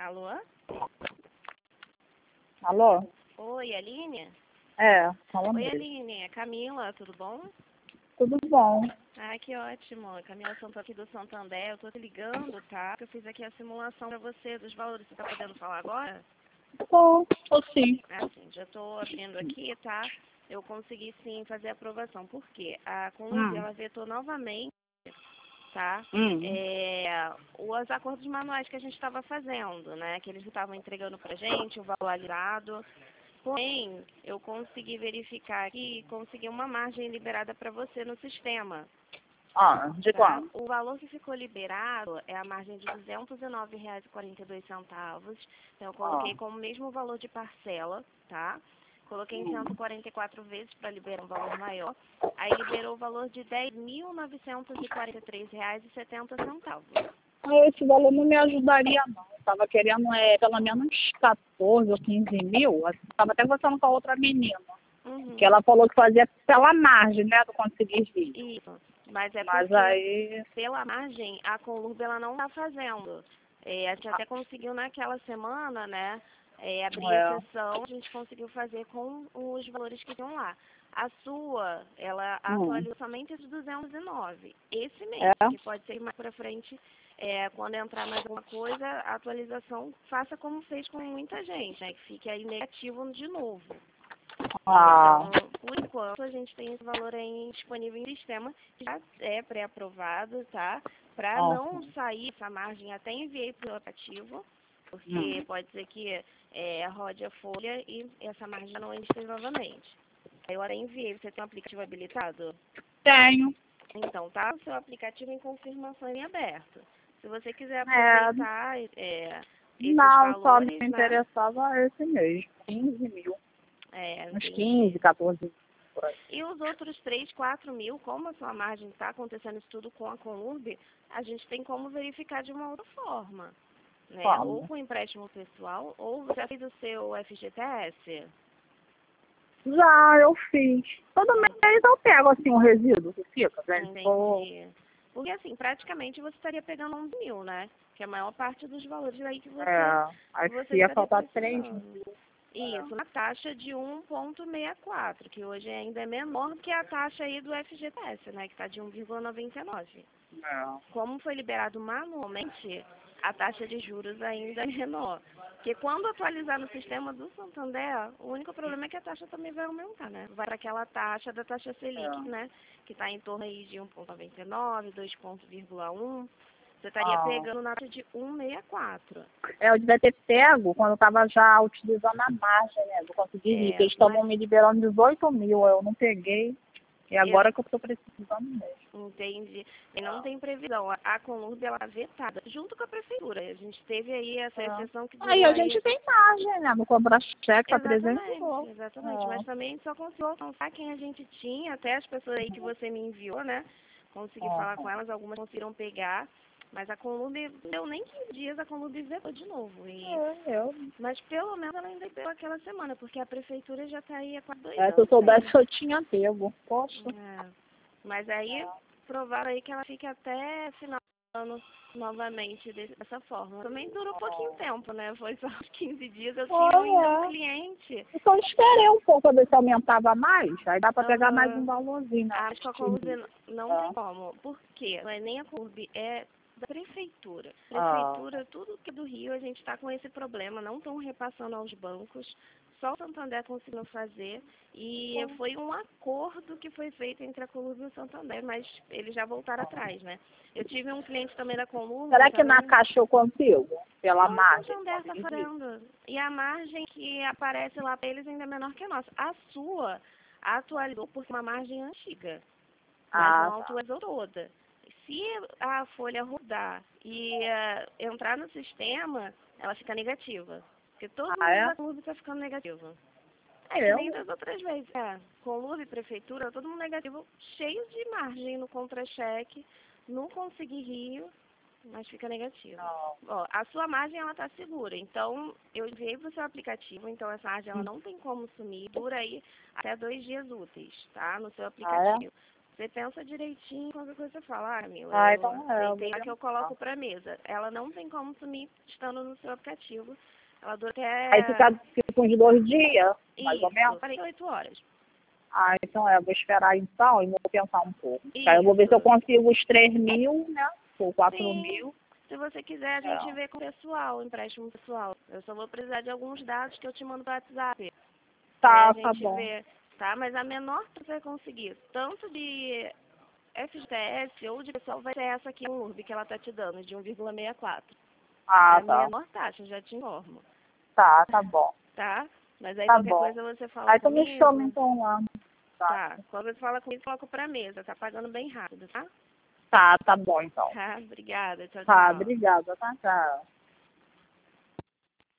Alô? Alô? Oi, Aline? Fala Oi, mesmo. Aline. É Camila, tudo bom? Tudo bom. Ah, que ótimo. Camila Santos aqui do Santander. Eu tô te ligando, tá? Que eu fiz aqui a simulação pra você dos valores. Você tá podendo falar agora? Tô sim. Ah, sim. Já tô abrindo aqui, tá? Eu consegui sim fazer a aprovação. Por quê? A Conluz, ela vetou novamente, tá? Os acordos manuais que a gente estava fazendo, né? Que eles estavam entregando pra gente, o valor liberado. Porém, eu consegui verificar aqui e consegui uma margem liberada para você no sistema. De Tá? quanto? O valor que ficou liberado é a margem de R$ 209,42. Então, eu coloquei como mesmo valor de parcela, tá? Coloquei em 144 vezes para liberar um valor maior. Aí liberou o valor de R$ 10.943,70. Esse valor não me ajudaria, não. Eu tava querendo pelo menos 14 ou 15 mil. Eu tava até conversando com a outra menina. Que ela falou que fazia pela margem, né, do conseguir rir. Isso. Mas é Mas porque, aí... pela margem, a Conlurb ela não está fazendo. A gente até conseguiu naquela semana, né, abrir exceção, a gente conseguiu fazer com os valores que estão lá. A sua, ela atualizou somente esse 209. Esse mês, que pode ser mais para frente, quando entrar mais alguma coisa, a atualização faça como fez com muita gente, né, que fique aí negativo de novo. Então, por enquanto, a gente tem esse valor aí disponível em sistema, que já é pré-aprovado, tá? Para não sair essa margem, até enviei para o aplicativo, porque pode ser que rode a folha e essa margem não entre novamente. Aí eu até enviei. Você tem um aplicativo habilitado? Tenho. Então, tá o seu aplicativo em confirmação em aberto. Se você quiser aproveitar esses Não, só me valores, né? interessava esse mês. 15 mil. Uns Entendi. 15, 14 por aí. E os outros 3, 4 mil, como a sua margem está acontecendo isso tudo com a Conurb, a gente tem como verificar de uma outra forma, né? Como? Ou com empréstimo pessoal, ou você já fez o seu FGTS? Já, eu fiz. Todo mês eu pego, assim, um resíduo que fica, né? Entendi. Porque, assim, praticamente você estaria pegando 11 mil, né? Que é a maior parte dos valores aí que Aí você ia estaria faltar 3 precisando. mil. Isso, na taxa de 1,64, que hoje ainda é menor que a taxa aí do FGTS, né, que está de 1,99. Como foi liberado manualmente, a taxa de juros ainda é menor. Porque quando atualizar no sistema do Santander, o único problema é que a taxa também vai aumentar, né? Vai para aquela taxa da taxa Selic, né, que está em torno aí de 1,99, 2,1. Você estaria pegando na taxa de 1,64. Eu devia ter pego quando eu estava já utilizando a margem, né? Do conseguir rir, que eles estavam me liberando 18 mil, eu não peguei. E agora que eu estou precisando mesmo. Entendi. E não tem previsão. A Conurb, ela é vetada, junto com a prefeitura. A gente teve aí essa exceção que durou Aí a gente tem margem, né? Não cobrar cheque para 300 Exatamente, exatamente. Mas também a gente só conseguiu alcançar quem a gente tinha, até as pessoas aí que você me enviou, né? Consegui falar com elas, algumas conseguiram pegar. Mas a Conurb, deu nem 15 dias, a Conurb vetou de novo. Mas pelo menos ela ainda deu aquela semana, porque a prefeitura já está aí há quase 2 anos. Se eu soubesse, eu tinha pego. Poxa. Mas aí, provaram aí que ela fique até final do ano novamente dessa forma. Também durou pouquinho tempo, né? Foi só uns 15 dias. Eu tinha ainda um cliente. Então esperei um pouco a ver se aumentava mais. Aí dá para pegar mais um valorzinho. Acho que a Conurb não tem como. Por quê? Não é nem a Conurb, é da prefeitura. Prefeitura, tudo que é do Rio, a gente está com esse problema. Não estão repassando aos bancos. Só o Santander conseguiu fazer. E foi um acordo que foi feito entre a Conurb e o Santander, mas eles já voltaram atrás, né? Eu tive um cliente também da Conurb. Será que na caixa eu consigo? Pela margem? O Santander está fazendo. E a margem que aparece lá para eles ainda é menor que a nossa. A sua atualizou por uma margem antiga, mas não atualizou toda. Se a folha rodar e entrar no sistema, ela fica negativa. Porque todo mundo da Conurb está ficando negativo. É que nem das outras vezes. Conurb, prefeitura, todo mundo negativo, cheio de margem no contra-cheque, não consegui Rio, mas fica negativo. Ó, a sua margem, ela tá segura. Então, eu enviei pro seu aplicativo, então essa margem ela não tem como sumir. Dura aí até 2 dias úteis, tá? No seu aplicativo. você pensa direitinho, qualquer coisa você fala, Camila, então tem que eu coloco pra mesa. Ela não tem como sumir estando no seu aplicativo. Ela dura até... Aí fica uns 2 dias, mais ou menos? 48 horas. Então vou esperar então e vou pensar um pouco. Isso. Aí eu vou ver se eu consigo os 3.000, né? Ou 4.000. Sim. Se você quiser, a gente vê com o pessoal, empréstimo pessoal. Eu só vou precisar de alguns dados que eu te mando pro WhatsApp. Tá a gente bom. vê, tá? Mas a menor que você vai conseguir, tanto de FGTS ou de pessoal, vai ser essa aqui, um URB, que ela tá te dando, de 1,64. Tá. Menor taxa, já te informo. Tá bom. Tá? Mas aí Tá qualquer bom. coisa você fala Aí tu comigo. me chama então lá. Tá. Quando você fala comigo, coloco pra mesa. Tá pagando bem rápido, tá? Tá bom então. Tá, obrigada. Tchau, Tá, tchau. obrigada, tá? Tchau.